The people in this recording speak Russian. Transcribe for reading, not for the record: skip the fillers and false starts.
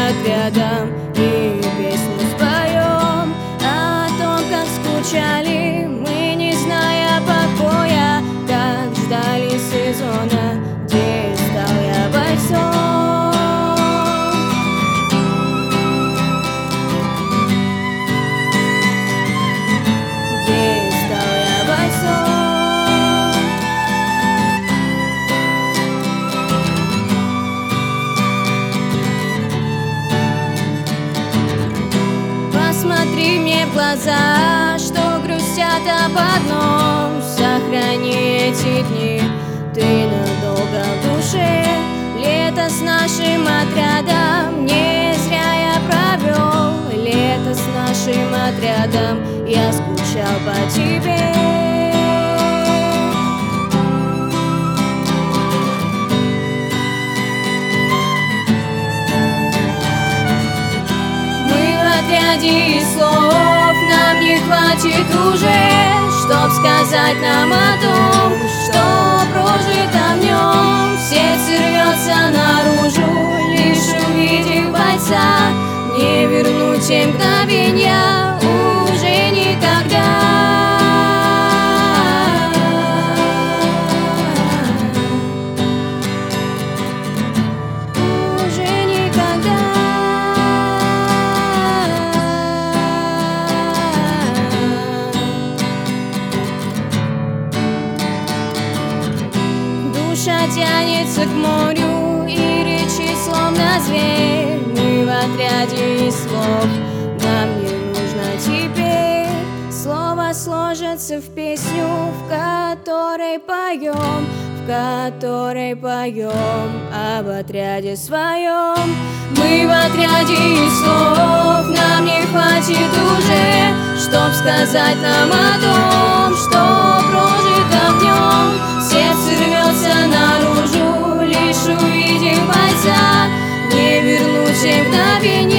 отрядом и песню споем о том, как скучали мы, не зная покоя, как ждали сезона, где стал я бойцом. Где стал я бойцом. Посмотри мне в глаза, что грустят об одном. Сохрани эти дни, ты надолго в душе. Лето с нашим отрядом не зря я провел. Лето с нашим отрядом, я скучал по тебе. И слов нам не хватит уже, чтоб сказать нам о том, что прожито в нем. Сердце рвется наружу, лишь увидев бойца. Не вернуть те мгновенья уже никогда. Душа тянется к морю и речи словно зверь. Мы в отряде из слов, нам не нужно теперь. Слова сложатся в песню, в которой поем, об отряде своем. Мы в отряде из слов, нам не хватит уже, чтоб сказать нам о том, что прожито в нем. Сердце рвется наружу, лишь увидев бойца. Не вернуть те мгновенья